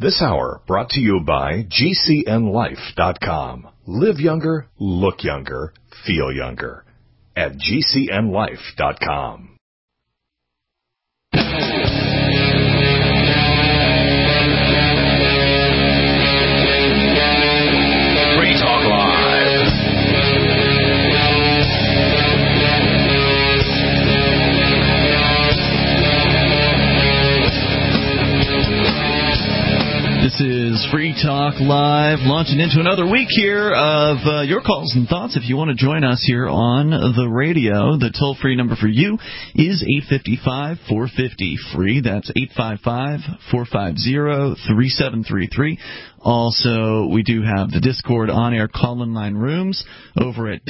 This hour brought to you by GCNLife.com. Live younger, look younger, feel younger at GCNLife.com. Free Talk Live. This is Free Talk Live, launching into another week here of your calls and thoughts. If you want to join us here on the radio, the toll-free number for you is 855-450-FREE. That's 855-450-3733. Also, we do have the Discord on-air call-in line rooms over at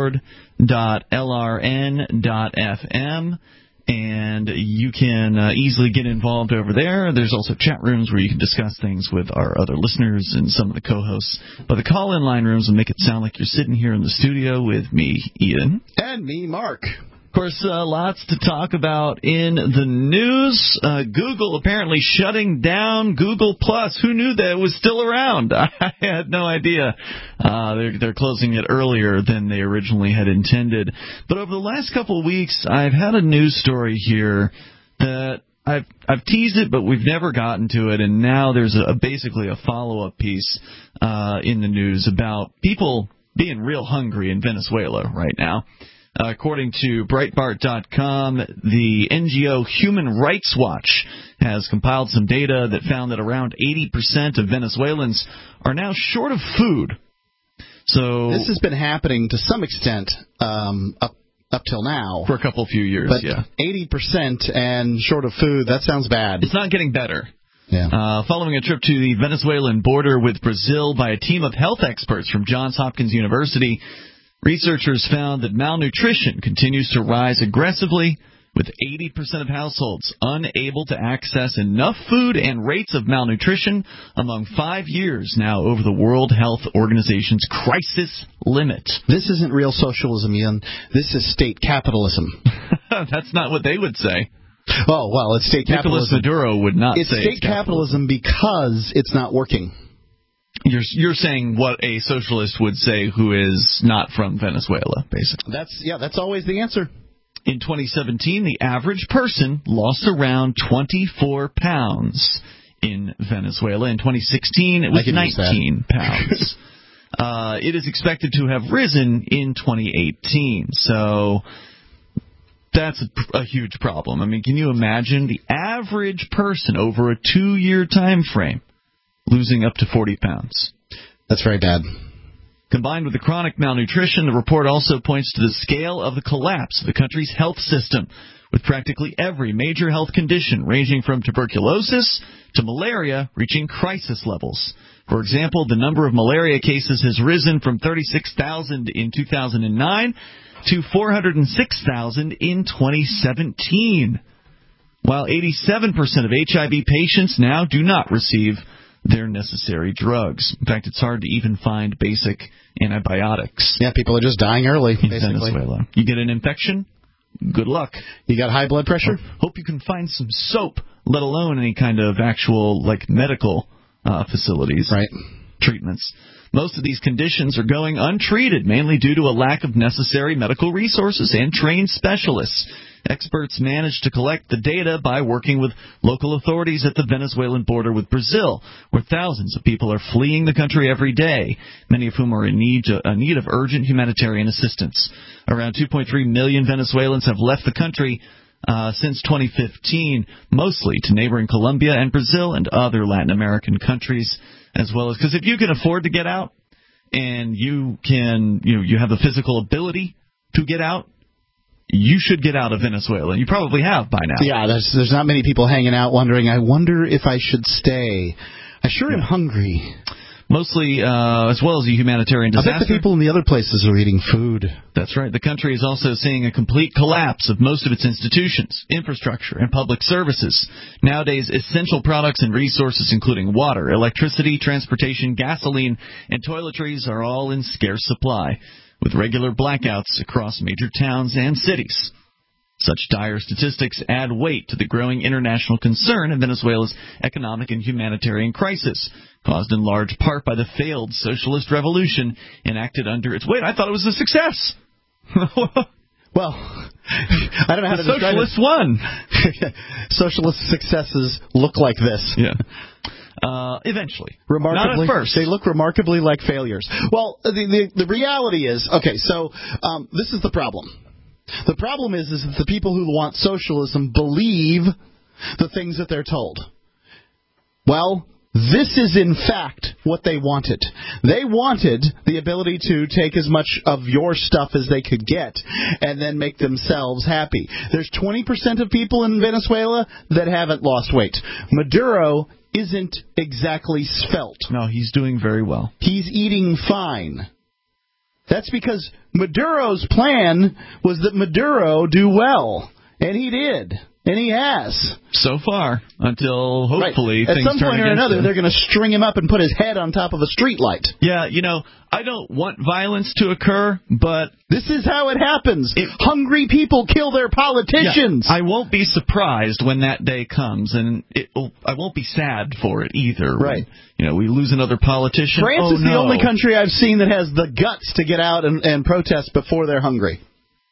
discord.lrn.fm. And you can easily get involved over there. There's also chat rooms where you can discuss things with our other listeners and some of the co-hosts. But the call-in line rooms will make it sound like you're sitting here in the studio with me, Ian. And me, Mark. Of course, lots to talk about in the news. Google apparently shutting down Google+. Who knew that it was still around? I had no idea. They're closing it earlier than they originally had intended. But over the last couple of weeks, I've had a news story here that I've teased it, but we've never gotten to it. And now there's basically a follow-up piece in the news about people being real hungry in Venezuela right now. According to Breitbart.com, the NGO Human Rights Watch has compiled some data that found that around 80% of Venezuelans are now short of food. So this has been happening to some extent up till now. For a few years, but yeah. 80% and short of food, that sounds bad. It's not getting better. Yeah. Following a trip to the Venezuelan border with Brazil by a team of health experts from Johns Hopkins University, researchers found that malnutrition continues to rise aggressively, with 80% of households unable to access enough food and rates of malnutrition among 5 years now over the World Health Organization's crisis limit. This isn't real socialism, Ian. This is state capitalism. That's not what they would say. Oh, well, it's state capitalism. Nicolas Maduro would not say it's state capitalism because it's not working. You're saying what a socialist would say who is not from Venezuela, basically. That's always the answer. In 2017, the average person lost around 24 pounds in Venezuela. In 2016, it was 19 pounds. It is expected to have risen in 2018. So that's a huge problem. I mean, can you imagine the average person over a 2-year time frame losing up to 40 pounds? That's very bad. Combined with the chronic malnutrition, the report also points to the scale of the collapse of the country's health system, with practically every major health condition ranging from tuberculosis to malaria reaching crisis levels. For example, the number of malaria cases has risen from 36,000 in 2009 to 406,000 in 2017, while 87% of HIV patients now do not receive their necessary drugs. In fact, it's hard to even find basic antibiotics. Yeah, people are just dying early, in basically. Venezuela. You get an infection, good luck. You got high blood pressure? Hope you can find some soap, let alone any kind of actual medical facilities. Right. Treatments. Most of these conditions are going untreated, mainly due to a lack of necessary medical resources and trained specialists. Experts managed to collect the data by working with local authorities at the Venezuelan border with Brazil, where thousands of people are fleeing the country every day, many of whom are in need of urgent humanitarian assistance. Around 2.3 million Venezuelans have left the country since 2015, mostly to neighboring Colombia and Brazil and other Latin American countries, as well as because if you can afford to get out and you have the physical ability to get out, you should get out of Venezuela. You probably have by now. Yeah, there's not many people hanging out wondering, I wonder if I should stay. I sure am hungry. Mostly, as well as a humanitarian disaster. I bet the people in the other places are eating food. That's right. The country is also seeing a complete collapse of most of its institutions, infrastructure, and public services. Nowadays, essential products and resources, including water, electricity, transportation, gasoline, and toiletries, are all in scarce supply, with regular blackouts across major towns and cities. Such dire statistics add weight to the growing international concern in Venezuela's economic and humanitarian crisis, caused in large part by the failed socialist revolution enacted under its... Wait, I thought it was a success! Well, I don't know how to describe it. Socialists won! Socialist successes look like this. Yeah. Eventually. Remarkably, not at first. They look remarkably like failures. Well, the reality is, okay, so this is the problem. The problem is that the people who want socialism believe the things that they're told. Well, this is in fact what they wanted. They wanted the ability to take as much of your stuff as they could get and then make themselves happy. There's 20% of people in Venezuela that haven't lost weight. Maduro isn't exactly svelte. No, he's doing very well. He's eating fine. That's because Maduro's plan was that Maduro do well. And he did. And he has. So far, until hopefully things turn against him. At some point or another, they're going to string him up and put his head on top of a street light. Yeah, I don't want violence to occur, but... This is how it happens. Hungry people kill their politicians. Yeah, I won't be surprised when that day comes, and I won't be sad for it either. Right. When, we lose another politician. France is the only country I've seen that has the guts to get out and protest before they're hungry.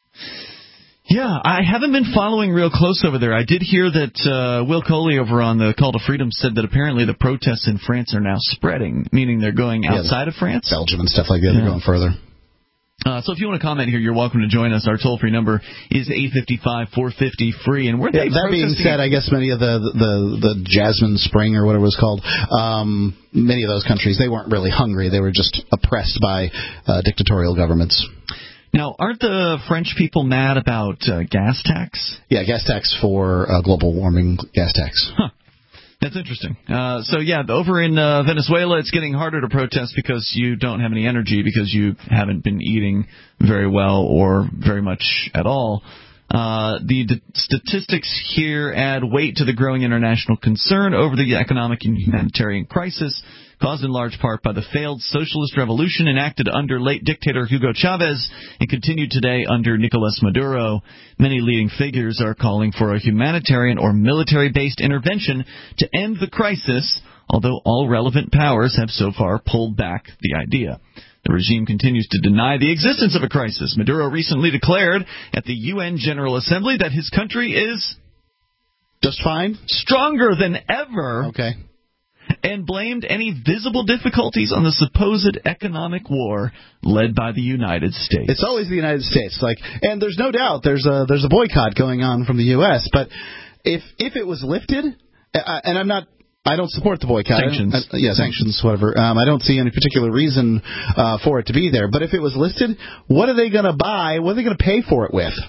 Yeah, I haven't been following real close over there. I did hear that Will Coley over on the Call to Freedom said that apparently the protests in France are now spreading, meaning they're going outside of France. Belgium and stuff like that. They're going further. So if you want to comment here, you're welcome to join us. Our toll-free number is 855-450-FREE. And that being said, I guess many of the Jasmine Spring or whatever it was called, many of those countries, they weren't really hungry. They were just oppressed by dictatorial governments. Now, aren't the French people mad about gas tax? Yeah, gas tax for global warming gas tax. Huh. That's interesting. Over in Venezuela, it's getting harder to protest because you don't have any energy because you haven't been eating very well or very much at all. The statistics here add weight to the growing international concern over the economic and humanitarian crisis, caused in large part by the failed socialist revolution enacted under late dictator Hugo Chavez and continued today under Nicolas Maduro. Many leading figures are calling for a humanitarian or military-based intervention to end the crisis, although all relevant powers have so far pulled back the idea. The regime continues to deny the existence of a crisis. Maduro recently declared at the UN General Assembly that his country is just fine, stronger than ever. Okay. And blamed any visible difficulties on the supposed economic war led by the United States. It's always the United States. And there's no doubt there's a boycott going on from the U.S. But if it was lifted, and I don't support the boycott. Sanctions. Sanctions, whatever. I don't see any particular reason for it to be there. But if it was listed, what are they going to buy? What are they going to pay for it with?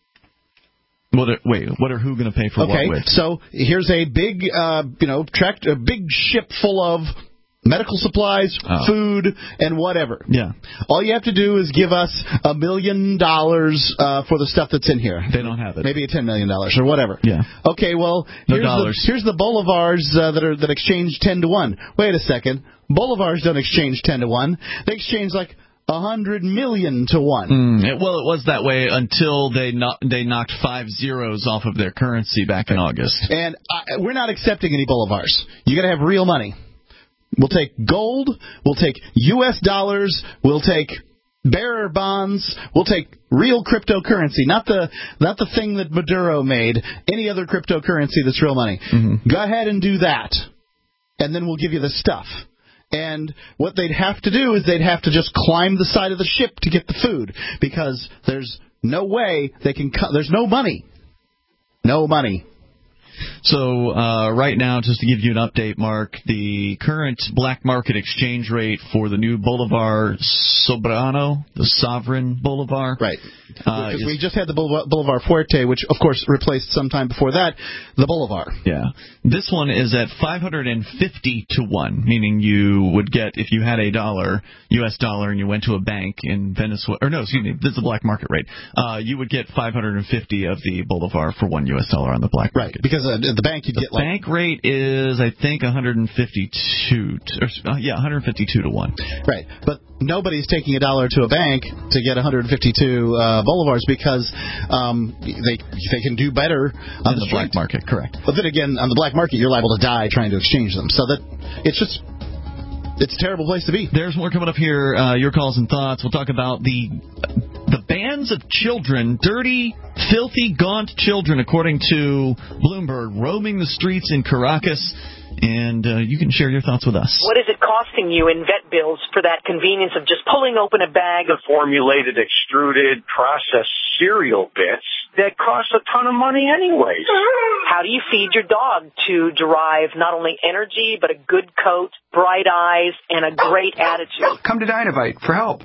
What are who going to pay for what with? So here's a big, a big ship full of medical supplies, food, and whatever. Yeah. All you have to do is give us $1 million for the stuff that's in here. They don't have it. Maybe $10 million or whatever. Yeah. Okay. Well, here's the bolivars that exchange 10 to 1. Wait a second. Bolivars don't exchange 10 to 1. They exchange 100 million to 1. It was that way until they knocked 5 zeros off of their currency back in August. And we're not accepting any bolivars. You got to have real money. We'll take gold. We'll take U.S. dollars. We'll take bearer bonds. We'll take real cryptocurrency, not the thing that Maduro made. Any other cryptocurrency that's real money. Mm-hmm. Go ahead and do that, and then we'll give you the stuff. And what they'd have to do is they'd have to just climb the side of the ship to get the food because there's no way they can. There's no money. No money. So right now, just to give you an update, Mark, the current black market exchange rate for the new Bolivar Soberano, the sovereign Bolivar. Right. Because we just had the Bolivar Fuerte, which, of course, replaced sometime before that the Bolivar. Yeah. This one is at 550 to 1, meaning you would get, if you had $1, U.S. dollar, and you went to a bank in Venezuela, or no, excuse me, this is the black market rate, you would get 550 of the Bolivar for $1 U.S. dollar on the black market. Right, because at the bank you'd get the bank rate is, I think, 152 to 1. Right, but nobody's taking $1 to a bank to get 152 bolivars because they can do better on the black market. Correct. But then again, on the black market, you're liable to die trying to exchange them. So that it's a terrible place to be. There's more coming up here. Your calls and thoughts. We'll talk about the bands of children, dirty, filthy, gaunt children, according to Bloomberg, roaming the streets in Caracas. And you can share your thoughts with us. What is it costing you in vet bills for that convenience of just pulling open a bag of formulated, extruded, processed cereal bits that cost a ton of money anyways? How do you feed your dog to derive not only energy, but a good coat, bright eyes, and a great attitude? Come to Dinovite for help.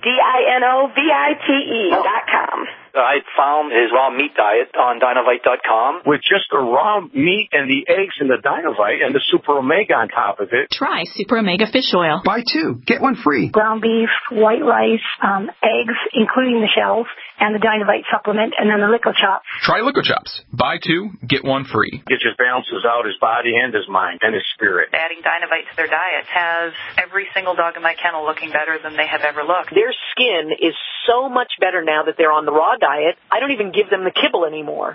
DINOVITE.com. I found his raw meat diet on Dinovite.com. With just the raw meat and the eggs and the Dinovite and the Super Omega on top of it. Try Super Omega Fish Oil. Buy 2, get 1 free. Ground beef, white rice, eggs, including the shells, and the Dinovite supplement, and then the Lico Chops. Try Lico Chops. Buy 2, get 1 free. It just balances out his body and his mind and his spirit. Adding Dinovite to their diet has every single dog in my kennel looking better than they have ever looked. Their skin is so much better now that they're on the raw diet. I don't even give them the kibble anymore.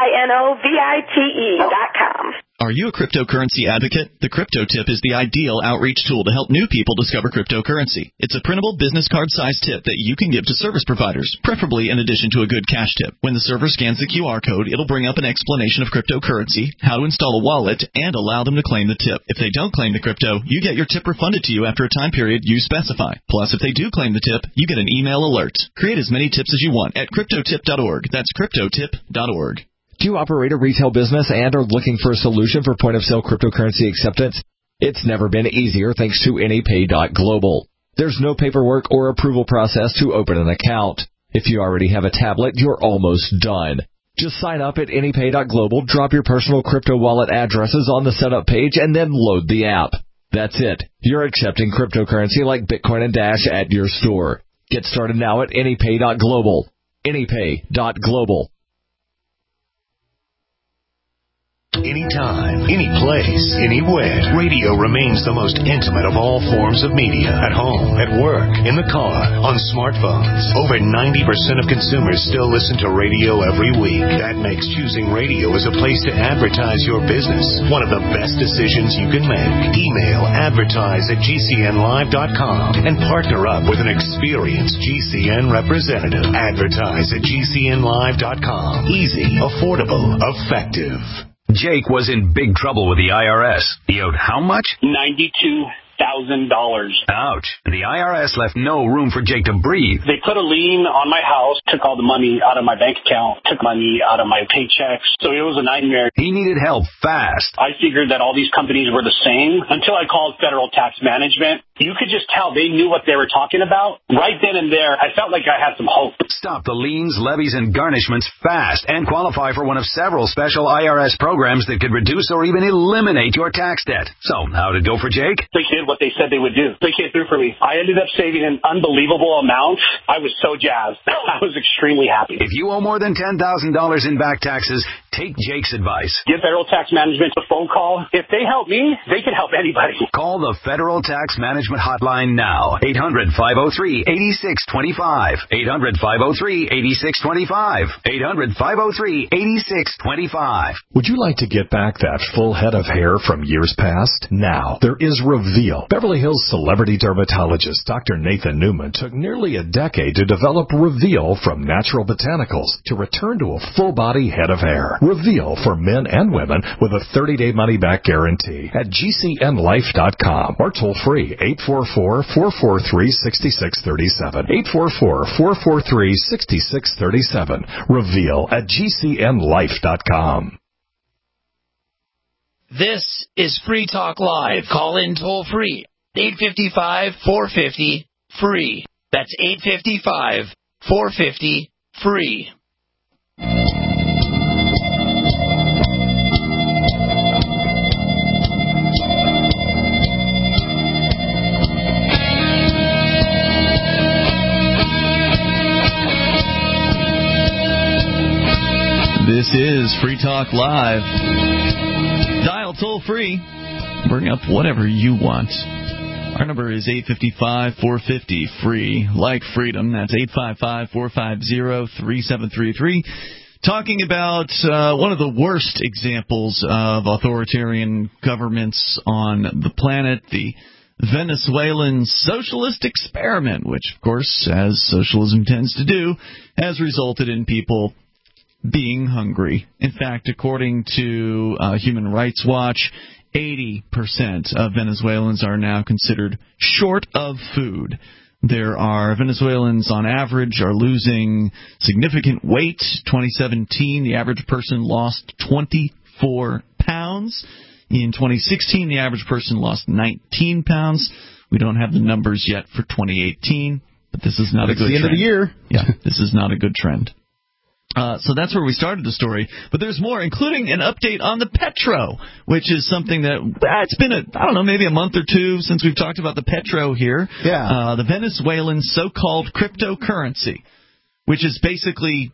DINOVITE.com. Are you a cryptocurrency advocate? The Crypto Tip is the ideal outreach tool to help new people discover cryptocurrency. It's a printable business card-sized tip that you can give to service providers, preferably in addition to a good cash tip. When the server scans the QR code, it'll bring up an explanation of cryptocurrency, how to install a wallet, and allow them to claim the tip. If they don't claim the crypto, you get your tip refunded to you after a time period you specify. Plus, if they do claim the tip, you get an email alert. Create as many tips as you want at cryptotip.org. That's cryptotip.org. Do you operate a retail business and are looking for a solution for point-of-sale cryptocurrency acceptance? It's never been easier thanks to AnyPay.global. There's no paperwork or approval process to open an account. If you already have a tablet, you're almost done. Just sign up at AnyPay.global, drop your personal crypto wallet addresses on the setup page, and then load the app. That's it. You're accepting cryptocurrency like Bitcoin and Dash at your store. Get started now at AnyPay.global. AnyPay.global. Anytime, any place, anywhere. Radio remains the most intimate of all forms of media. At home, at work, in the car, on smartphones. Over 90% of consumers still listen to radio every week. That makes choosing radio as a place to advertise your business one of the best decisions you can make. Email advertise@gcnlive.com and partner up with an experienced GCN representative. Advertise at gcnlive.com. Easy, affordable, effective. Jake was in big trouble with the IRS. He owed how much? $92,000. Ouch. The IRS left no room for Jake to breathe. They put a lien on my house, took all the money out of my bank account, took money out of my paychecks. So it was a nightmare. He needed help fast. I figured that all these companies were the same until I called Federal Tax Management. You could just tell they knew what they were talking about. Right then and there, I felt like I had some hope. Stop the liens, levies, and garnishments fast and qualify for one of several special IRS programs that could reduce or even eliminate your tax debt. So, how'd it go for Jake? They did what they said they would do. They came through for me. I ended up saving an unbelievable amount. I was so jazzed. I was extremely happy. If you owe more than $10,000 in back taxes, take Jake's advice. Give Federal Tax Management a phone call. If they help me, they can help anybody. Call the Federal Tax Management hotline now. 800-503-8625. 800-503-8625. 800-503-8625. Would you like to get back that full head of hair from years past? Now, there is Reveal. Beverly Hills celebrity dermatologist Dr. Nathan Newman took nearly a decade to develop Reveal from natural botanicals to return to a full-body head of hair. Reveal for men and women with a 30-day money-back guarantee at GCNlife.com or toll free 844-443-6637. 844-443-6637. Reveal at GCNlife.com. This is Free Talk Live. Call in toll free. 855-450-FREE. That's 855-450-FREE. This is Free Talk Live. Dial toll free. Bring up whatever you want. Our number is 855-450-FREE. Like freedom, that's 855-450-3733. Talking about one of the worst examples of authoritarian governments on the planet, the Venezuelan socialist experiment, which, of course, as socialism tends to do, has resulted in people being hungry. In fact, according to Human Rights Watch, 80% of Venezuelans are now considered short of food. There are Venezuelans on average are losing significant weight. 2017, the average person lost 24 pounds. In 2016, the average person lost 19 pounds. We don't have the numbers yet for 2018, but this is not a good trend. It's the end of the year. Yeah, this is not a good trend. So that's where we started the story. But there's more, including an update on the Petro, which is something that it's been, maybe a month or two since we've talked about the Petro here. Yeah. The Venezuelan so-called cryptocurrency, which is basically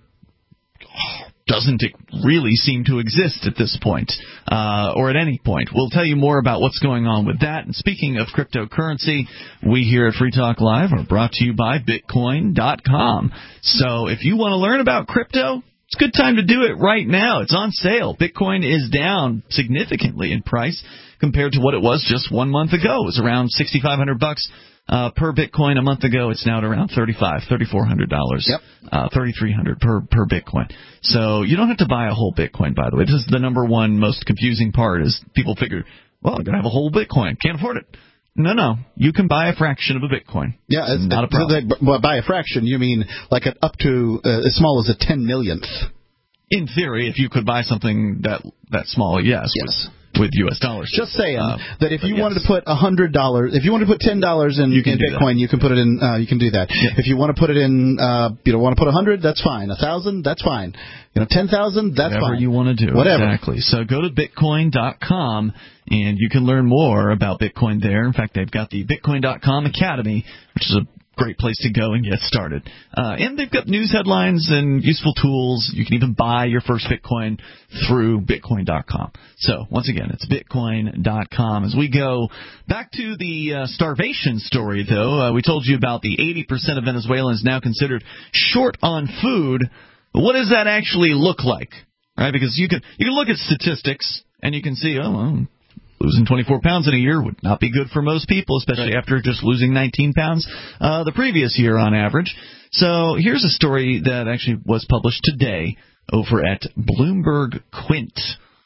doesn't really seem to exist at this point, or at any point. We'll tell you more about what's going on with that. And speaking of cryptocurrency, we here at Free Talk Live are brought to you by Bitcoin.com. So if you want to learn about crypto, it's a good time to do it right now. It's on sale. Bitcoin is down significantly in price compared to what it was just 1 month ago. It was around $6,500 per Bitcoin a month ago. It's now at around $3,400. Yep. $3,300 per Bitcoin. So you don't have to buy a whole Bitcoin, by the way. This is the number one most confusing part is people figure, well, I'm going to have a whole Bitcoin. Can't afford it. No. You can buy a fraction of a Bitcoin. Yeah, it's not a problem. By a fraction, you mean like up to as small as a 10 millionth. In theory, if you could buy something that small, yes. With U.S. dollars. Just saying that if you wanted to put $100, if you wanted to put $10 in Bitcoin, you can put it in. You can do that. Yeah. If you want to put it in, you don't want to put 100, that's fine. 1,000, that's fine. 10,000, that's whatever fine. you want to do. Whatever. Exactly. So go to Bitcoin.com and you can learn more about Bitcoin there. In fact, they've got the Bitcoin.com Academy, which is a great place to go and get started. And they've got news headlines and useful tools. You can even buy your first Bitcoin through Bitcoin.com. So, once again, it's Bitcoin.com. As we go back to the starvation story, though, we told you about the 80% of Venezuelans now considered short on food. What does that actually look like? Right? Because you can look at statistics and you can see, losing 24 pounds in a year would not be good for most people, especially after just losing 19 pounds the previous year on average. So here's a story that actually was published today over at Bloomberg Quint.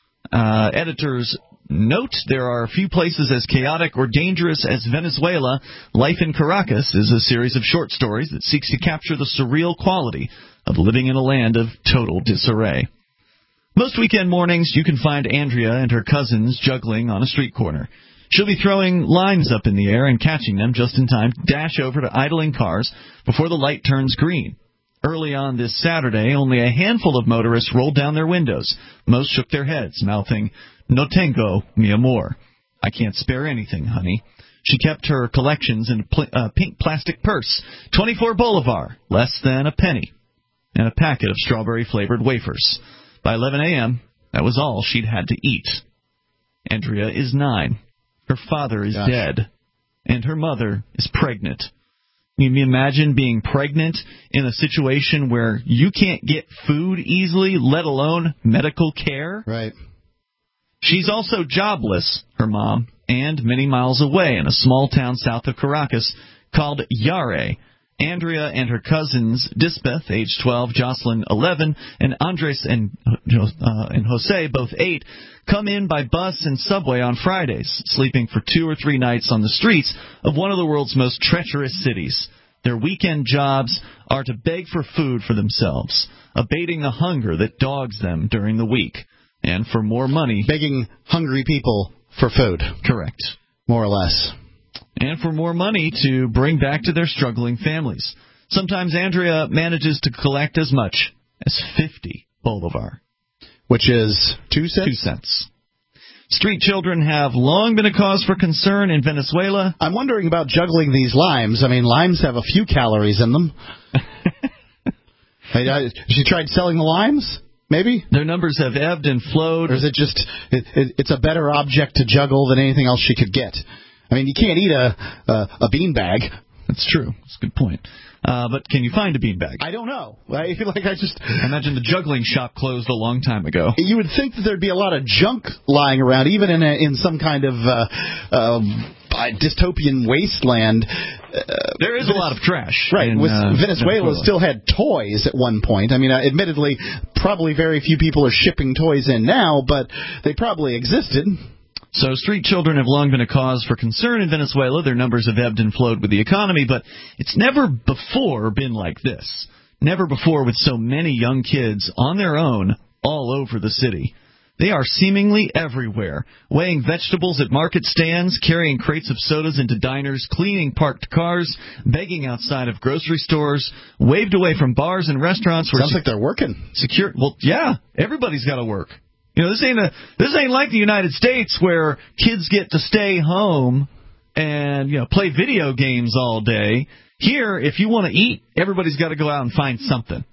Editors note there are a few places as chaotic or dangerous as Venezuela. Life in Caracas is a series of short stories that seeks to capture the surreal quality of living in a land of total disarray. Most weekend mornings, you can find Andrea and her cousins juggling on a street corner. She'll be throwing limes up in the air and catching them just in time to dash over to idling cars before the light turns green. Early on this Saturday, only a handful of motorists rolled down their windows. Most shook their heads, mouthing, "No tengo, mi amor." I can't spare anything, honey. She kept her collections in a pink plastic purse, 24 bolivar, less than a penny, and a packet of strawberry-flavored wafers. By 11 a.m., that was all she'd had to eat. Andrea is 9. Her father is dead. And her mother is pregnant. Can you imagine being pregnant in a situation where you can't get food easily, let alone medical care? Right. She's also jobless, her mom, and many miles away in a small town south of Caracas called Yare. Andrea and her cousins, Dispeth, age 12, Jocelyn, 11, and Andres and Jose, both 8, come in by bus and subway on Fridays, sleeping for 2 or 3 nights on the streets of one of the world's most treacherous cities. Their weekend jobs are to beg for food for themselves, abating the hunger that dogs them during the week, and for more money. Begging hungry people for food. Correct. More or less. And for more money to bring back to their struggling families. Sometimes Andrea manages to collect as much as 50 bolivar. Which is 2 cents? 2 cents. Street children have long been a cause for concern in Venezuela. I'm wondering about juggling these limes. I mean, limes have a few calories in them. She tried selling the limes? Maybe? Their numbers have ebbed and flowed. Or is it just, it's a better object to juggle than anything else she could get? I mean, you can't eat a beanbag. That's true. That's a good point. But can you find a beanbag? I don't know. I feel like I imagine the juggling shop closed a long time ago. You would think that there'd be a lot of junk lying around, even in some kind of dystopian wasteland. There is a lot of trash. Right. Venezuela still had toys at one point. I mean, admittedly, probably very few people are shipping toys in now, but they probably existed. So street children have long been a cause for concern in Venezuela. Their numbers have ebbed and flowed with the economy, but it's never before been like this. Never before with so many young kids on their own all over the city. They are seemingly everywhere, weighing vegetables at market stands, carrying crates of sodas into diners, cleaning parked cars, begging outside of grocery stores, waved away from bars and restaurants. Sounds like they're working. Well, yeah, everybody's got to work. You know, this ain't like the United States where kids get to stay home and play video games all day. Here, if you want to eat, everybody's got to go out and find something.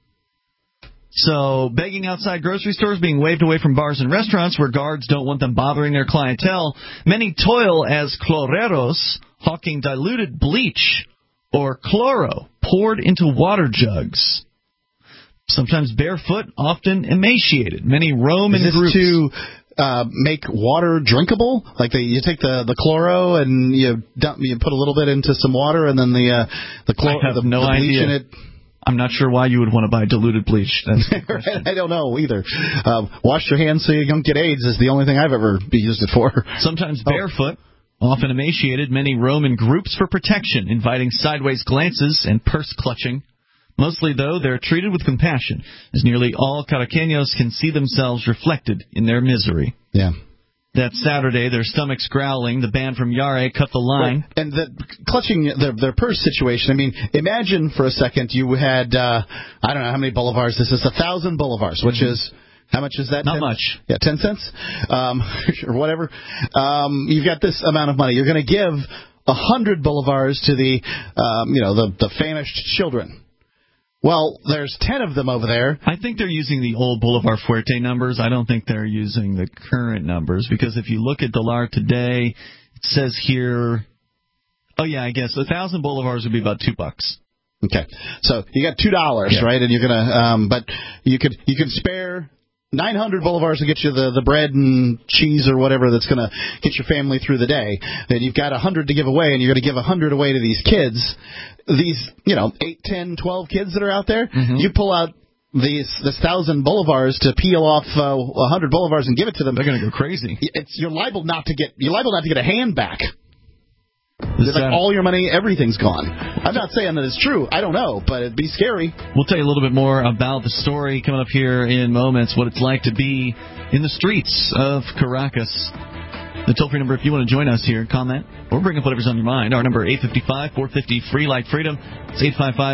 So, begging outside grocery stores, being waved away from bars and restaurants where guards don't want them bothering their clientele. Many toil as chloreros, hawking diluted bleach or chloro poured into water jugs. Sometimes barefoot, often emaciated. Many roam in groups. To make water drinkable? Like you take the chloro and you put a little bit into some water, and then the chloro, I have the no bleach idea. in it. I'm not sure why you would want to buy diluted bleach. That's I don't know either. Wash your hands so you don't get AIDS is the only thing I've ever used it for. Sometimes barefoot, often emaciated. Many roam in groups for protection, inviting sideways glances and purse clutching. Mostly, though, they're treated with compassion, as nearly all Caraqueños can see themselves reflected in their misery. Yeah. That Saturday, their stomachs growling, the band from Yare cut the line. Right. And clutching their purse situation, I mean, imagine for a second you had, I don't know how many bolivars this is, 1,000 bolivars, which is, how much is that? Not much. Yeah, 10 cents? Or whatever. You've got this amount of money. You're going to give 100 bolivars to the famished children. Well, there's 10 of them over there. I think they're using the old Bolivar Fuerte numbers. I don't think they're using the current numbers, because if you look at Dollar today, it says here, I guess 1,000 bolivars would be about $2. Okay, so you got $2, right? And you're gonna, but you can spare 900 bolivars to get you the bread and cheese or whatever that's going to get your family through the day. And you've got 100 to give away, and you're going to give 100 away to these kids. These, 8, 10, 12 kids that are out there. Mm-hmm. You pull out this 1,000 bolivars to peel off 100 bolivars and give it to them. They're going to go crazy. You're liable not to get a hand back. Like all your money, everything's gone. I'm not saying that it's true. I don't know, but it'd be scary. We'll tell you a little bit more about the story coming up here in moments, what it's like to be in the streets of Caracas. The toll-free number, if you want to join us here, comment, or bring up whatever's on your mind. Our number, 855-450-FREE like freedom. It's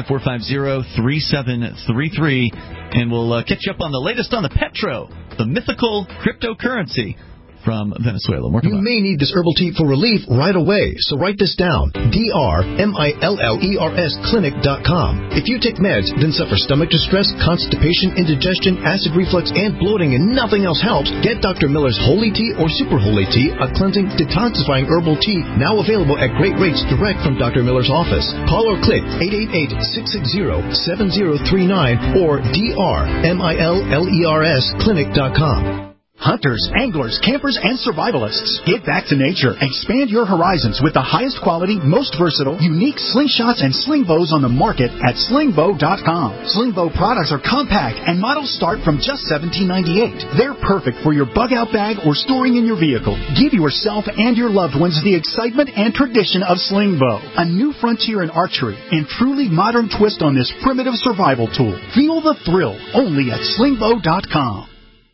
855-450-3733. And we'll catch you up on the latest on the Petro, the mythical cryptocurrency from Venezuela. You may need this herbal tea for relief right away, so write this down. DRMILLERS clinic.com. If you take meds, then suffer stomach distress, constipation, indigestion, acid reflux, and bloating, and nothing else helps, get Dr. Miller's Holy Tea or Super Holy Tea, a cleansing, detoxifying herbal tea, now available at great rates direct from Dr. Miller's office. Call or click 888-660-7039 or DRMILLERS clinic.com. Hunters, anglers, campers, and survivalists, get back to nature. Expand your horizons with the highest quality, most versatile, unique slingshots and sling bows on the market at slingbow.com. Slingbow products are compact and models start from just $17.98. They're perfect for your bug out bag or storing in your vehicle. Give yourself and your loved ones the excitement and tradition of Slingbow, a new frontier in archery and truly modern twist on this primitive survival tool. Feel the thrill only at slingbow.com.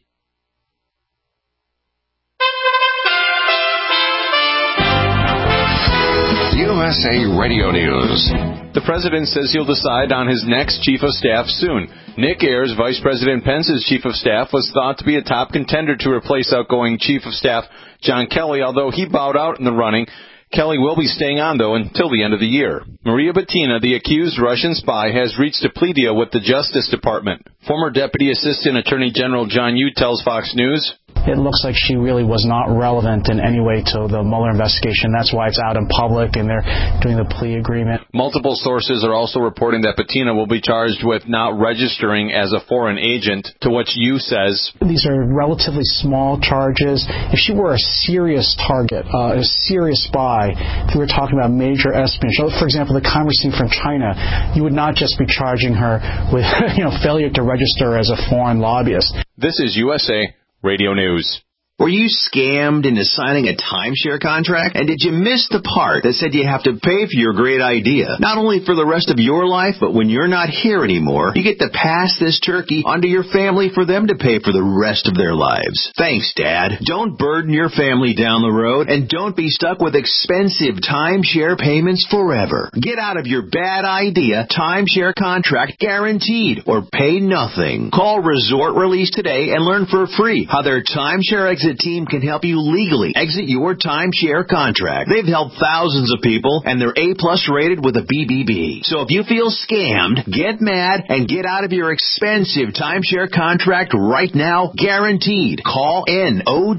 USA Radio News. The president says he'll decide on his next chief of staff soon. Nick Ayers, Vice President Pence's chief of staff, was thought to be a top contender to replace outgoing chief of staff John Kelly, although he bowed out in the running. Kelly will be staying on, though, until the end of the year. Maria Butina, the accused Russian spy, has reached a plea deal with the Justice Department. Former Deputy Assistant Attorney General John Yoo tells Fox News, it looks like she really was not relevant in any way to the Mueller investigation. That's why it's out in public, and they're doing the plea agreement. Multiple sources are also reporting that Patina will be charged with not registering as a foreign agent, to which Yu says, these are relatively small charges. If she were a serious target, a serious spy, if we were talking about major espionage, for example, the congressman from China, you would not just be charging her with failure to register as a foreign lobbyist. This is USA Radio News. Were you scammed into signing a timeshare contract? And did you miss the part that said you have to pay for your great idea? Not only for the rest of your life, but when you're not here anymore, you get to pass this turkey onto your family for them to pay for the rest of their lives. Thanks, Dad. Don't burden your family down the road, and don't be stuck with expensive timeshare payments forever. Get out of your bad idea timeshare contract guaranteed, or pay nothing. Call Resort Release today and learn for free how their timeshare exit team can help you legally exit your timeshare contract. They've helped thousands of people, and they're A+ rated with a BBB. So if you feel scammed, get mad and get out of your expensive timeshare contract right now, guaranteed. Call NOW.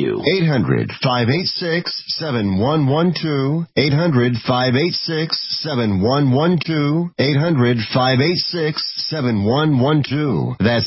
800-586-7112. 800-586-7112. 800-586-7112. That's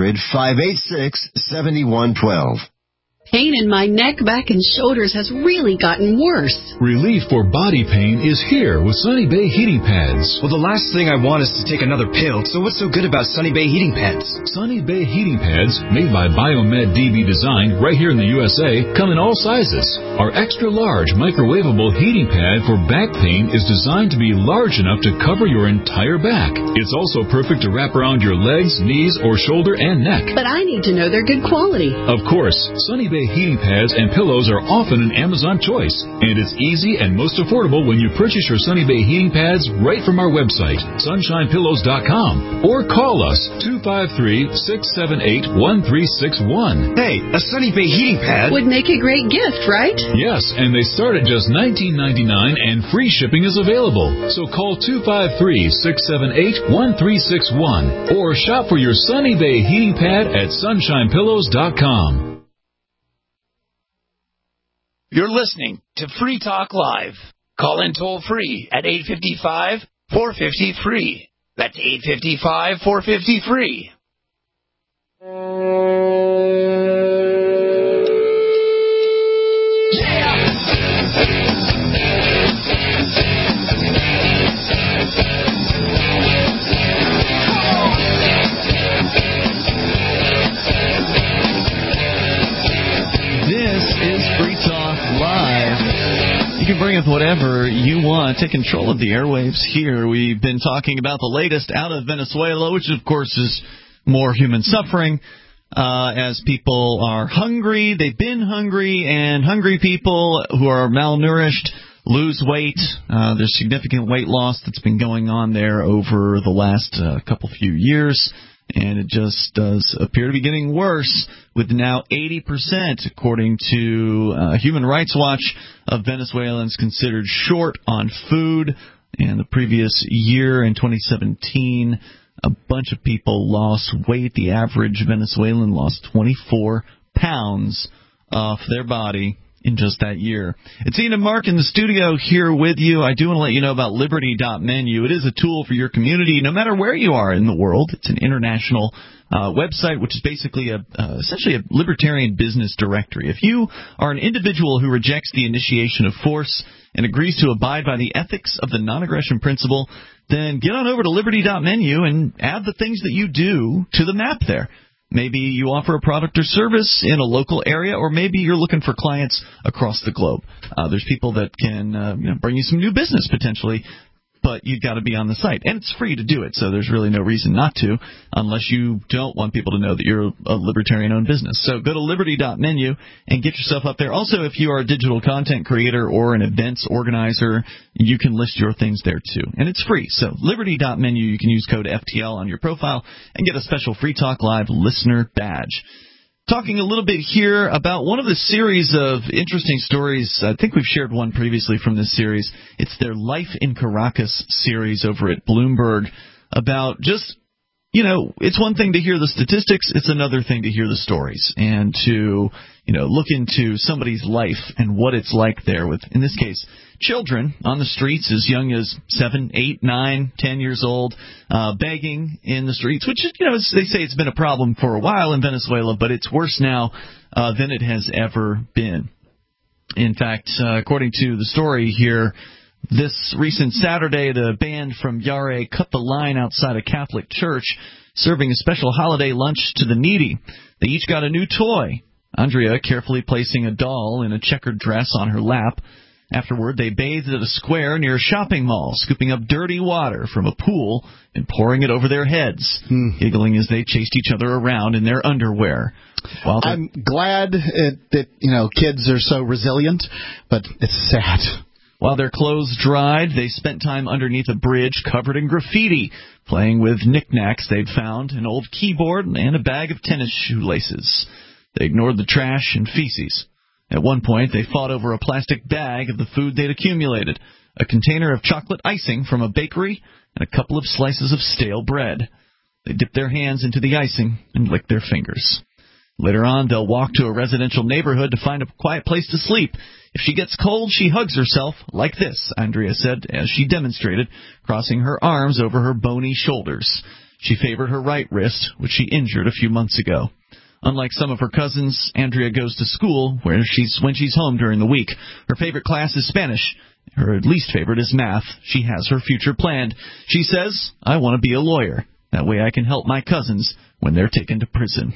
800-586-7112. Pain in my neck, back, and shoulders has really gotten worse. Relief for body pain is here with Sunny Bay heating pads. Well, the last thing I want is to take another pill, so what's so good about Sunny Bay heating pads? Sunny Bay heating pads, made by Biomed DB Design right here in the USA, come in all sizes. Our extra large microwavable heating pad for back pain is designed to be large enough to cover your entire back. It's also perfect to wrap around your legs, knees, or shoulder and neck. But I need to know they're good quality. Of course, Sunny Bay heating pads and pillows are often an Amazon choice, and it's easy and most affordable when you purchase your Sunny Bay heating pads right from our website, sunshinepillows.com, or call us 253-678-1361. Hey, a Sunny Bay heating pad would make a great gift, right? Yes, and they start at just $19.99, and free shipping is available. So call 253-678-1361 or shop for your Sunny Bay heating pad at sunshinepillows.com. You're listening to Free Talk Live. Call in toll free at 855-450-FREE. That's 855-450-FREE. You can bring up whatever you want. Take control of the airwaves here. We've been talking about the latest out of Venezuela, which, of course, is more human suffering as people are hungry. They've been hungry, and hungry people who are malnourished lose weight. There's significant weight loss that's been going on there over the last few years. And it just does appear to be getting worse, with now 80%, according to Human Rights Watch, of Venezuelans considered short on food. And the previous year, in 2017, a bunch of people lost weight. The average Venezuelan lost 24 pounds off their body in just that year. It's Ian and Mark in the studio here with you. I do want to let you know about Liberty.menu. It is a tool for your community, no matter where you are in the world. It's an international website, which is basically essentially a libertarian business directory. If you are an individual who rejects the initiation of force and agrees to abide by the ethics of the non-aggression principle, then get on over to Liberty.menu and add the things that you do to the map there. Maybe you offer a product or service in a local area, or maybe you're looking for clients across the globe. There's people that can bring you some new business potentially, but you've got to be on the site. And it's free to do it, so there's really no reason not to, unless you don't want people to know that you're a libertarian-owned business. So go to Liberty.menu and get yourself up there. Also, if you are a digital content creator or an events organizer, you can list your things there, too. And it's free. So Liberty.menu, you can use code FTL on your profile and get a special Free Talk Live listener badge. Talking a little bit here about one of the series of interesting stories. I think we've shared one previously from this series. It's their Life in Caracas series over at Bloomberg, about just it's one thing to hear the statistics, it's another thing to hear the stories and to, look into somebody's life and what it's like there with, in this case, children on the streets as young as 7, 8, 9, 10 years old, begging in the streets, which, they say it's been a problem for a while in Venezuela, but it's worse now than it has ever been. In fact, according to the story here, this recent Saturday, the band from Yare cut the line outside a Catholic church, serving a special holiday lunch to the needy. They each got a new toy, Andrea carefully placing a doll in a checkered dress on her lap. Afterward, they bathed at a square near a shopping mall, scooping up dirty water from a pool and pouring it over their heads, giggling as they chased each other around in their underwear. I'm glad that, kids are so resilient, but it's sad. While their clothes dried, they spent time underneath a bridge covered in graffiti, playing with knickknacks they'd found, an old keyboard, and a bag of tennis shoelaces. They ignored the trash and feces. At one point, they fought over a plastic bag of the food they'd accumulated, a container of chocolate icing from a bakery, and a couple of slices of stale bread. They dipped their hands into the icing and licked their fingers. Later on, they'll walk to a residential neighborhood to find a quiet place to sleep. If she gets cold, she hugs herself, like this, Andrea said, as she demonstrated, crossing her arms over her bony shoulders. She favored her right wrist, which she injured a few months ago. Unlike some of her cousins, Andrea goes to school when she's home during the week. Her favorite class is Spanish. Her least favorite is math. She has her future planned. She says, I want to be a lawyer. That way I can help my cousins when they're taken to prison.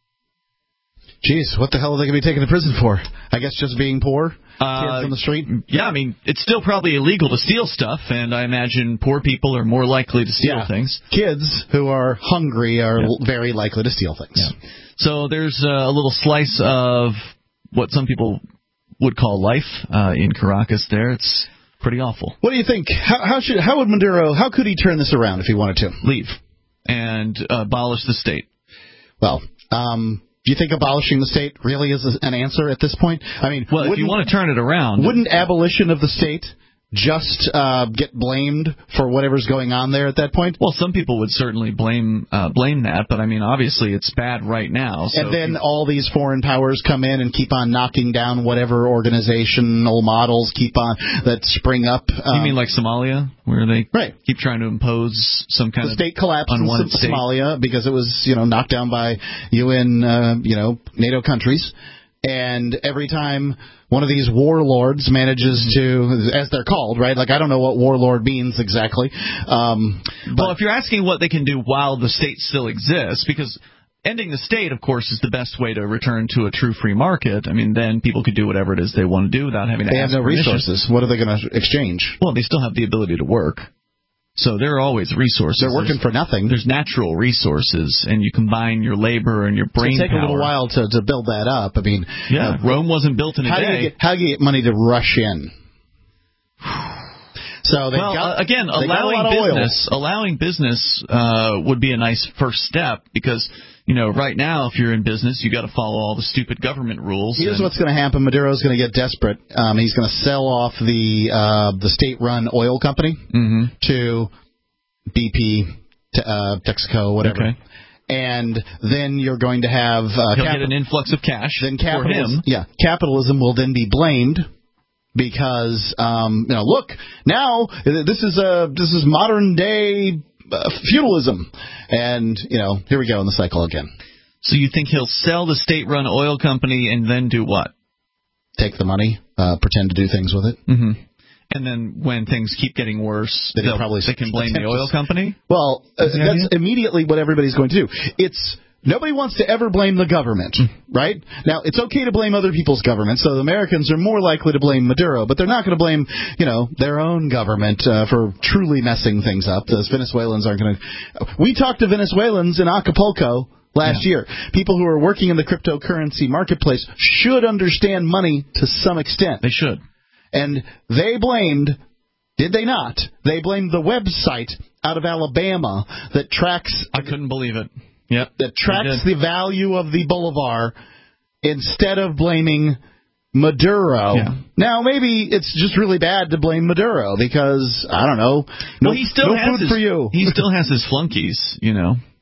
Jeez, what the hell are they going to be taken to prison for? I guess just being poor? Kids on the street? Yeah, I mean, it's still probably illegal to steal stuff, and I imagine poor people are more likely to steal things. Kids who are hungry are very likely to steal things. Yeah. So there's a little slice of what some people would call life in Caracas there. It's pretty awful. What do you think? How would Maduro, how could he turn this around if he wanted to? Leave and abolish the state. Well, do you think abolishing the state really is an answer at this point? I mean, well, if you want to turn it around, wouldn't abolition of the state just get blamed for whatever's going on there at that point? Well, some people would certainly blame that, but I mean, obviously it's bad right now. So and then all these foreign powers come in and keep on knocking down whatever organizational models that spring up. You mean like Somalia, where they keep trying to impose some kind of state collapse in Somalia because it was knocked down by UN NATO countries. And every time one of these warlords manages to, as they're called, right? Like, I don't know what warlord means exactly. Well, if you're asking what they can do while the state still exists, because ending the state, of course, is the best way to return to a true free market. I mean, then people could do whatever it is they want to do without having to ask permission. They have no resources. What are they going to exchange? Well, they still have the ability to work. So there are always resources. They're working for nothing. There's natural resources, and you combine your labor and your brain power. It'll take a little while to build that up. I mean, Rome wasn't built in a day. How do you get money to rush in? So allowing business would be a nice first step because right now if you're in business you got to follow all the stupid government rules. Here's what's going to happen. Maduro's going to get desperate. He's going to sell off the state-run oil company to BP, Texaco, whatever. Okay. And then you're going to have he'll get an influx of cash. Then for him. Capitalism will then be blamed. Because look, now this is modern day feudalism, and here we go in the cycle again. So you think he'll sell the state-run oil company and then do what? Take the money, pretend to do things with it. Mm-hmm. And then when things keep getting worse, they can blame the oil company? Well, that's immediately what everybody's going to do. Nobody wants to ever blame the government, right? Now, it's okay to blame other people's governments, so the Americans are more likely to blame Maduro, but they're not going to blame, their own government for truly messing things up. Those Venezuelans aren't going to... We talked to Venezuelans in Acapulco last year. People who are working in the cryptocurrency marketplace should understand money to some extent. They should. And they blamed... Did they not? They blamed the website out of Alabama that tracks... I couldn't believe it. Yep, that tracks the value of the bolivar instead of blaming Maduro. Yeah. Now, maybe it's just really bad to blame Maduro because, I don't know, he still has food for you. He still has his flunkies,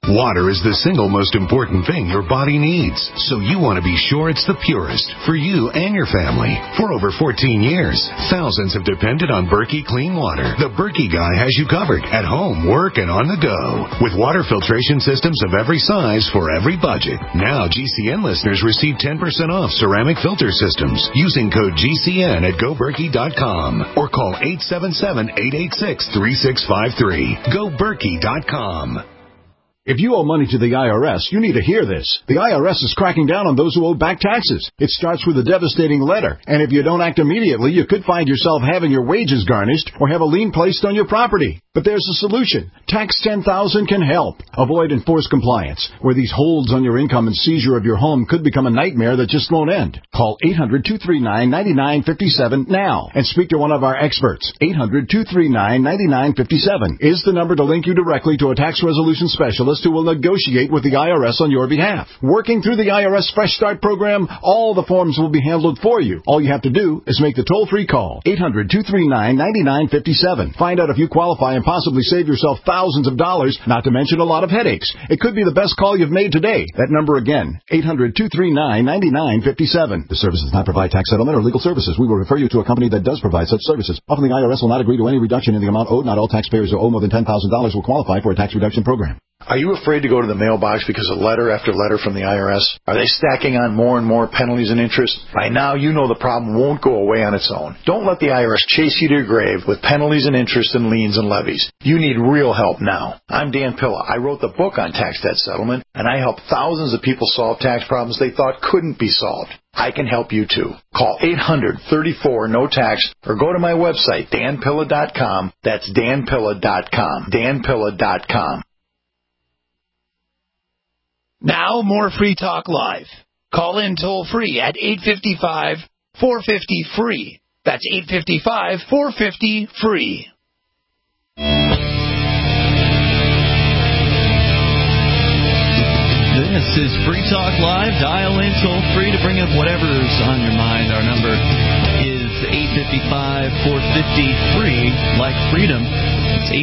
Water is the single most important thing your body needs, so you want to be sure it's the purest for you and your family. For over 14 years, thousands have depended on Berkey Clean Water. The Berkey guy has you covered at home, work, and on the go. With water filtration systems of every size for every budget. Now GCN listeners receive 10% off ceramic filter systems using code GCN at GoBerkey.com or call 877-886-3653. GoBerkey.com. If you owe money to the IRS, you need to hear this. The IRS is cracking down on those who owe back taxes. It starts with a devastating letter, and if you don't act immediately, you could find yourself having your wages garnished or have a lien placed on your property. But there's a solution. Tax 10,000 can help. Avoid enforced compliance, where these holds on your income and seizure of your home could become a nightmare that just won't end. Call 800-239-9957 now and speak to one of our experts. 800-239-9957 is the number to link you directly to a tax resolution specialist who will negotiate with the IRS on your behalf. Working through the IRS Fresh Start program, all the forms will be handled for you. All you have to do is make the toll-free call. 800-239-9957. Find out if you qualify and possibly save yourself thousands of dollars, not to mention a lot of headaches. It could be the best call you've made today. That number again, 800-239-9957. The service does not provide tax settlement or legal services. We will refer you to a company that does provide such services. Often the IRS will not agree to any reduction in the amount owed. Not all taxpayers who owe more than $10,000 will qualify for a tax reduction program. Are you afraid to go to the mailbox because of letter after letter from the IRS? Are they stacking on more and more penalties and interest? By now, you know the problem won't go away on its own. Don't let the IRS chase you to your grave with penalties and interest and liens and levies. You need real help now. I'm Dan Pilla. I wrote the book on tax debt settlement, and I help thousands of people solve tax problems they thought couldn't be solved. I can help you too. Call 800-34-NO-TAX or go to my website, danpilla.com. That's danpilla.com. danpilla.com. Now, more Free Talk Live. Call in toll-free at 855-450-FREE. That's 855-450-FREE. This is Free Talk Live. Dial in toll-free to bring up whatever's on your mind. Our number is 855-450-FREE, like freedom. It's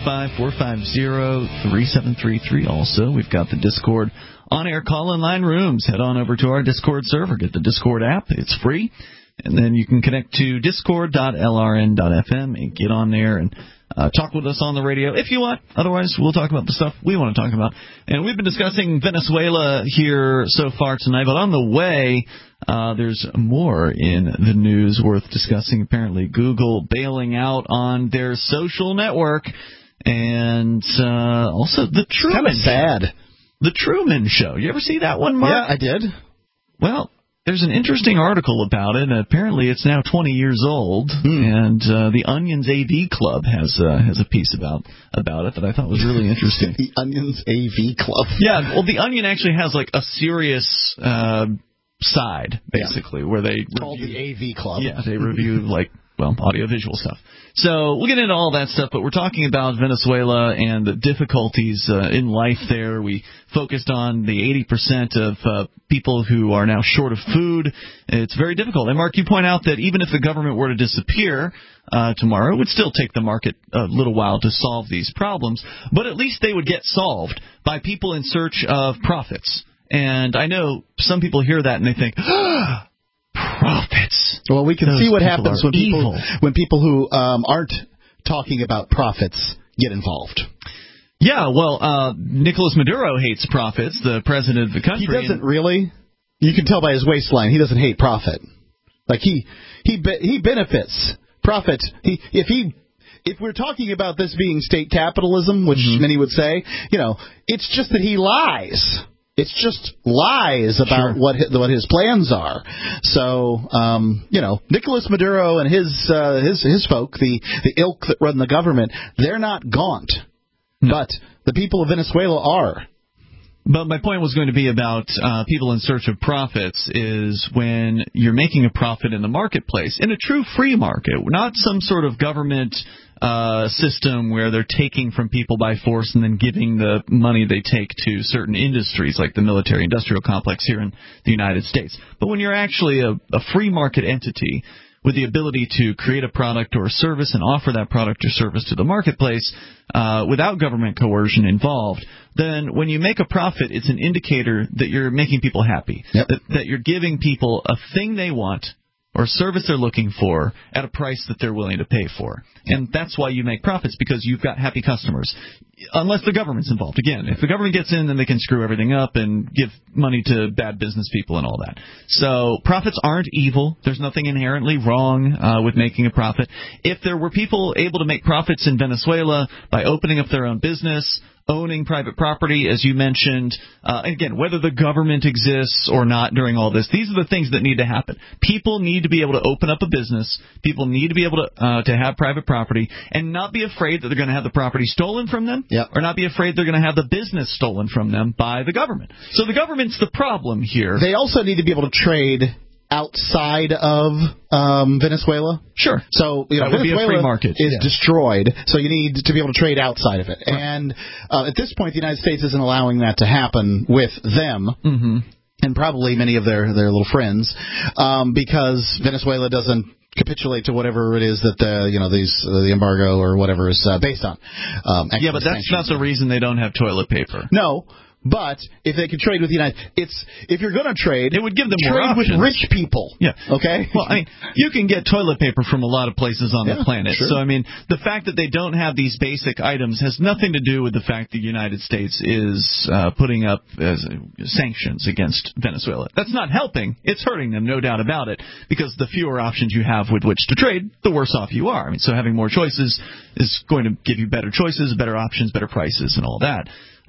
855-450-3733. Also, we've got the Discord on-air call-in line rooms. Head on over to our Discord server. Get the Discord app. It's free. And then you can connect to discord.lrn.fm and get on there and talk with us on the radio if you want. Otherwise, we'll talk about the stuff we want to talk about. And we've been discussing Venezuela here so far tonight, but on the way, there's more in the news worth discussing. Apparently, Google bailing out on their social network, and also the Truman Show. Kind of sad. The Truman Show. You ever see that one, Mark? Yeah, I did. Well, there's an interesting article about it. Apparently, it's now 20 years old, and the Onion's AV Club has a piece about it that I thought was really interesting. The Onion's AV Club. Yeah, well, the Onion actually has like a serious side, basically, where they called the AV Club. Yeah, they review like audiovisual stuff. So we'll get into all that stuff, but we're talking about Venezuela and the difficulties in life there. We focused on the 80% of people who are now short of food. It's very difficult. And, Mark, you point out that even if the government were to disappear tomorrow, it would still take the market a little while to solve these problems, but at least they would get solved by people in search of profits. And I know some people hear that and they think, profits. Well, we can see what happens when people who aren't talking about profits get involved. Yeah, well, Nicolas Maduro hates profits, the president of the country. He doesn't really. You can tell by his waistline. He doesn't hate profit. Like he benefits profit. If we're talking about this being state capitalism, which many would say, it's just that he lies. It's just lies about what his plans are. So, Nicolas Maduro and his folk, the ilk that run the government, they're not gaunt. But the people of Venezuela are. But my point was going to be about people in search of profits is when you're making a profit in the marketplace, in a true free market, not some sort of government system where they're taking from people by force and then giving the money they take to certain industries like the military-industrial complex here in the United States. But when you're actually a free market entity with the ability to create a product or a service and offer that product or service to the marketplace without government coercion involved, then when you make a profit, it's an indicator that you're making people happy, that you're giving people a thing they want or a service they're looking for at a price that they're willing to pay for. And that's why you make profits, because you've got happy customers. Unless the government's involved. Again, if the government gets in, then they can screw everything up and give money to bad business people and all that. So profits aren't evil. There's nothing inherently wrong with making a profit. If there were people able to make profits in Venezuela by opening up their own business, owning private property, as you mentioned, again, whether the government exists or not during all this, these are the things that need to happen. People need to be able to open up a business. People need to be able to have private property and not be afraid that they're going to have the property stolen from them, or not be afraid they're going to have the business stolen from them by the government. So the government's the problem here. They also need to be able to trade outside of Venezuela. Sure. So that would Venezuela be a free market. is destroyed, so you need to be able to trade outside of it. Right. And at this point, the United States isn't allowing that to happen with them. Mm-hmm. And probably many of their little friends, because Venezuela doesn't capitulate to whatever it is that the embargo or whatever is based on. Yeah, but that's not the reason they don't have toilet paper. No. But if they could trade with the United States, if you're going to trade, it would give them more trade options. with rich people. Yeah. Okay? Well, I mean, you can get toilet paper from a lot of places on the planet. Sure. So, I mean, the fact that they don't have these basic items has nothing to do with the fact the United States is putting up sanctions against Venezuela. That's not helping. It's hurting them, no doubt about it, because the fewer options you have with which to trade, the worse off you are. I mean, so having more choices is going to give you better choices, better options, better prices, and all that.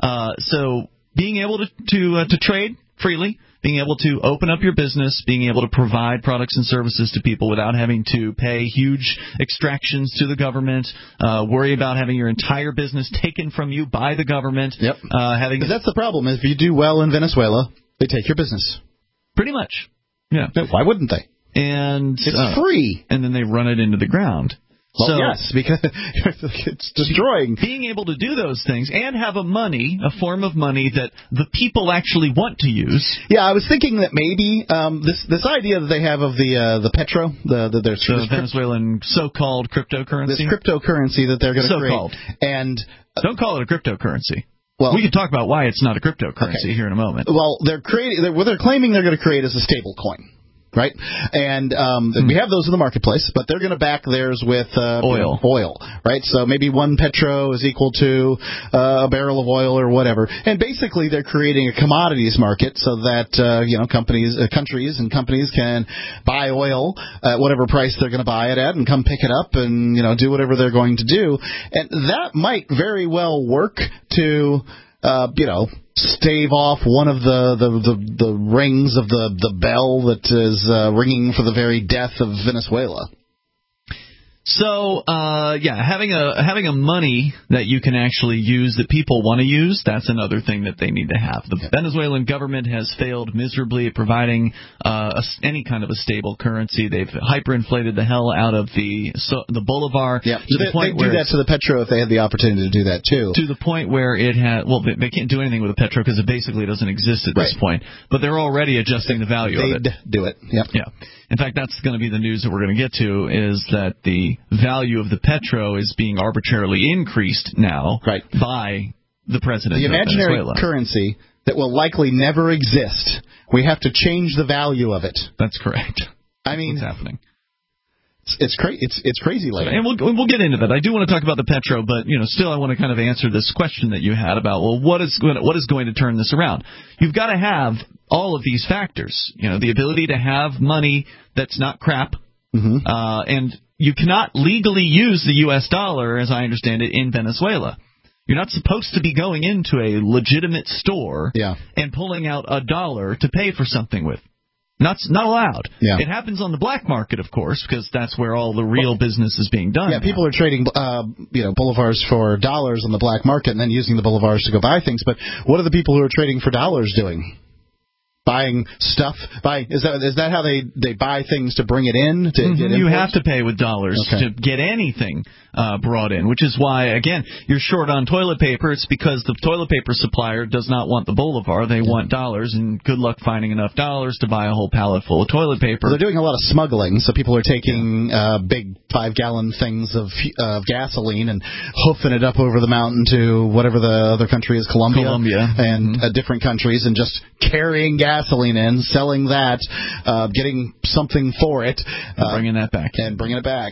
So being able to trade freely, being able to open up your business, being able to provide products and services to people without having to pay huge extractions to the government, worry about having your entire business taken from you by the government. Yep. Because that's the problem. If you do well in Venezuela, they take your business. Pretty much. Yeah. Why wouldn't they? And it's free. And then they run it into the ground. Well, so, yes, because it's destroying. Being able to do those things and have a form of money that the people actually want to use. Yeah, I was thinking that maybe this idea that they have of the petro, the Venezuelan so-called cryptocurrency. This cryptocurrency that they're going to create. So-called. And don't call it a cryptocurrency. Well, we can talk about why it's not a cryptocurrency here in a moment. Well, what they're claiming they're going to create is a stable coin. Right? And we have those in the marketplace, but they're going to back theirs with oil, right? So maybe one petro is equal to a barrel of oil or whatever. And basically they're creating a commodities market so that countries and companies can buy oil at whatever price they're going to buy it at and come pick it up and do whatever they're going to do. And that might very well work to stave off one of the rings of the bell that is ringing for the very death of Venezuela. So, having a money that you can actually use that people want to use, that's another thing that they need to have. The Venezuelan government has failed miserably at providing any kind of a stable currency. They've hyperinflated the hell out of the bolivar. Yeah, they do that to the petro if they had the opportunity to do that too. To the point where it had, they can't do anything with the petro because it basically doesn't exist at this point. But they're already adjusting the value of it. They'd do it. Yep. Yeah. In fact, that's going to be the news that we're going to get to, is that the value of the petro is being arbitrarily increased now by the president of Venezuela. The imaginary currency that will likely never exist. We have to change the value of it. That's correct. I mean, what's happening? It's crazy lately. And we'll get into that. I do want to talk about the petro, but still I want to kind of answer this question that you had about, well, what is going to turn this around? You've got to have all of these factors. The ability to have money that's not crap, and you cannot legally use the U.S. dollar, as I understand it, in Venezuela. You're not supposed to be going into a legitimate store and pulling out a dollar to pay for something with. Not allowed. Yeah. It happens on the black market, of course, because that's where all the real business is being done. Yeah, people are trading, bolivars for dollars on the black market and then using the bolivars to go buy things. But what are the people who are trading for dollars doing? buying stuff. Is that how they buy things to bring it in? You have to pay with dollars to get anything brought in, which is why, again, you're short on toilet paper. It's because the toilet paper supplier does not want the Bolivar. They want dollars, and good luck finding enough dollars to buy a whole pallet full of toilet paper. They're doing a lot of smuggling, so people are taking big 5-gallon things of gasoline and hoofing it up over the mountain to whatever the other country is, Colombia. And different countries, and just carrying gasoline in, selling that, getting something for it, bringing that back. And bringing it back.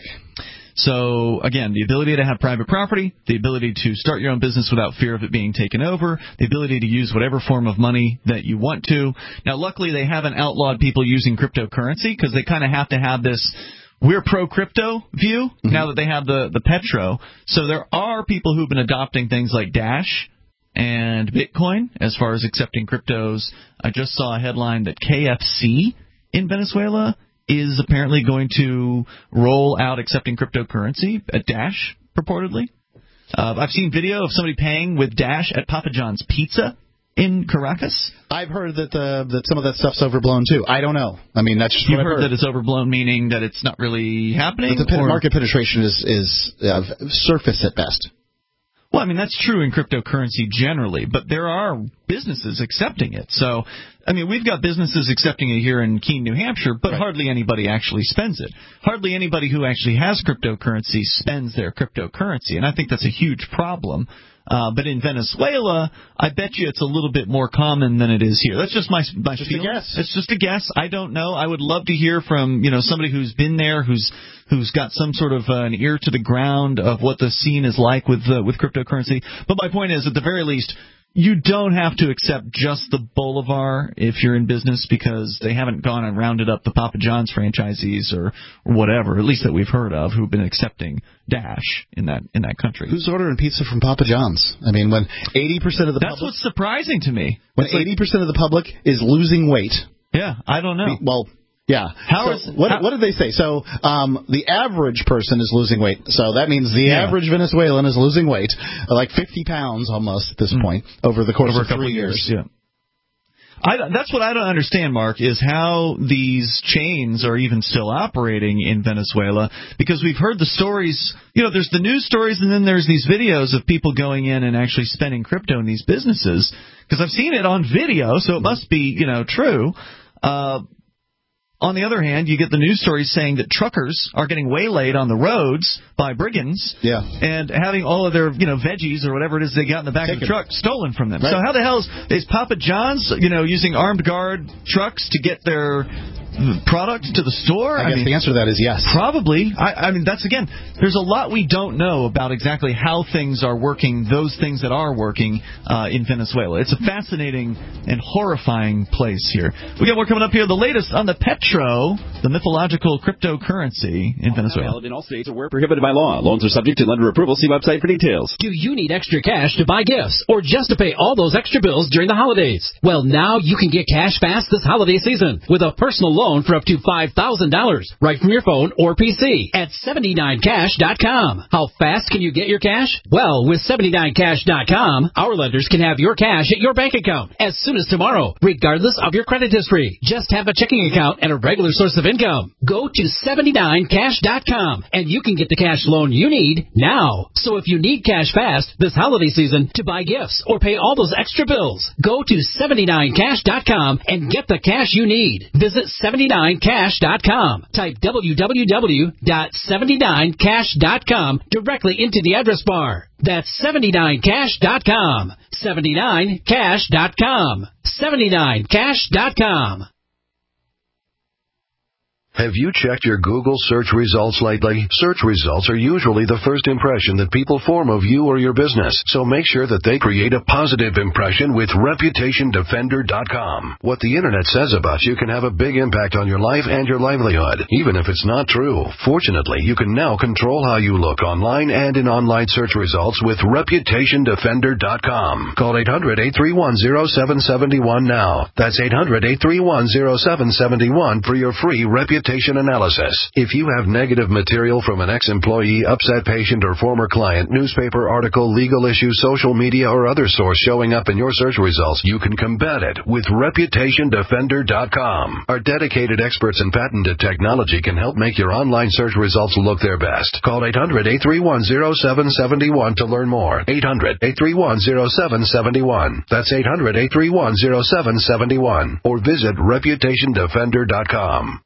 So, again, the ability to have private property, the ability to start your own business without fear of it being taken over, the ability to use whatever form of money that you want to. Now, luckily, they haven't outlawed people using cryptocurrency because they kind of have to have this we're pro-crypto view now that they have the Petro. So there are people who've been adopting things like Dash and Bitcoin as far as accepting cryptos. I just saw a headline that KFC in Venezuela is apparently going to roll out accepting cryptocurrency at Dash, purportedly. I've seen video of somebody paying with Dash at Papa John's Pizza in Caracas. I've heard that some of that stuff's overblown, too. I don't know. I mean, that's just You've what I've heard that it's overblown, meaning that it's not really happening? But the market penetration is surface at best. Well, I mean, that's true in cryptocurrency generally, but there are businesses accepting it. So, I mean, we've got businesses accepting it here in Keene, New Hampshire, but hardly anybody actually spends it. Hardly anybody who actually has cryptocurrency spends their cryptocurrency, and I think that's a huge problem. But in Venezuela, I bet you it's a little bit more common than it is here. That's just my feeling. It's just a guess. I don't know. I would love to hear from somebody who's been there, who's got some sort of an ear to the ground of what the scene is like with cryptocurrency. But my point is, at the very least, you don't have to accept just the Bolivar if you're in business, because they haven't gone and rounded up the Papa John's franchisees or whatever, at least that we've heard of, who've been accepting Dash in that country. Who's ordering pizza from Papa John's? I mean, when 80% of the That's what's surprising to me. When 80% of the public is losing weight. Yeah, I don't know. Well, yeah. What did they say? So the average person is losing weight. So that means the average Venezuelan is losing weight, like 50 pounds almost at this point, over the course of 3 years. Yeah. That's what I don't understand, Mark, is how these chains are even still operating in Venezuela, because we've heard the stories, there's the news stories, and then there's these videos of people going in and actually spending crypto in these businesses, because I've seen it on video, so it must be, true. On the other hand, you get the news stories saying that truckers are getting waylaid on the roads by brigands and having all of their, veggies or whatever it is they got in the back of the truck stolen from them. Right. So how the hell is Papa John's, using armed guard trucks to get their product to the store? I guess the answer to that is yes. Probably. I mean, that's, again, there's a lot we don't know about exactly how things are working, those things that are working in Venezuela. It's a fascinating and horrifying place here. We got more coming up here. The latest on the Petro, the mythological cryptocurrency in Venezuela. In all states are where prohibited by law. Loans are subject to lender approval. See website for details. Do you need extra cash to buy gifts or just to pay all those extra bills during the holidays? Well, now you can get cash fast this holiday season with a personal loan for up to $5,000 right from your phone or PC at 79cash.com. How fast can you get your cash? Well, with 79cash.com, our lenders can have your cash at your bank account as soon as tomorrow, regardless of your credit history. Just have a checking account and a regular source of income. Go to 79cash.com and you can get the cash loan you need now. So if you need cash fast this holiday season to buy gifts or pay all those extra bills, go to 79cash.com and get the cash you need. Visit 79cash.com. Type www.79cash.com directly into the address bar. That's 79cash.com. 79cash.com. 79cash.com. Have you checked your Google search results lately? Search results are usually the first impression that people form of you or your business, so make sure that they create a positive impression with ReputationDefender.com. What the internet says about you can have a big impact on your life and your livelihood, even if it's not true. Fortunately, you can now control how you look online and in online search results with ReputationDefender.com. Call 800-831-0771 now. That's 800-831-0771 for your free Reputation reputation analysis. If you have negative material from an ex-employee, upset patient, or former client, newspaper article, legal issue, social media, or other source showing up in your search results, you can combat it with ReputationDefender.com. Our dedicated experts in patented technology can help make your online search results look their best. Call 800-831-0771 to learn more. 800-831-0771. That's 800-831-0771. Or visit ReputationDefender.com.